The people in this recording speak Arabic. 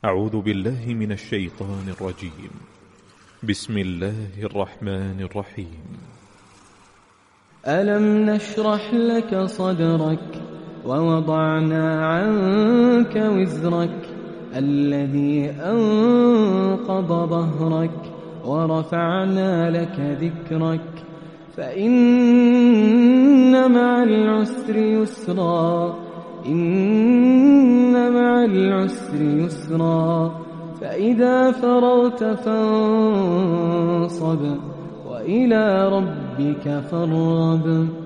أعوذ بالله من الشيطان الرجيم. بسم الله الرحمن الرحيم. ألم نشرح لك صدرك ووضعنا عنك وزرك الذي أنقض ظهرك ورفعنا لك ذكرك فإن مع العسر يسرا إن مع العسر يسرا فإذا فرغت فانصب وإلى ربك فارغب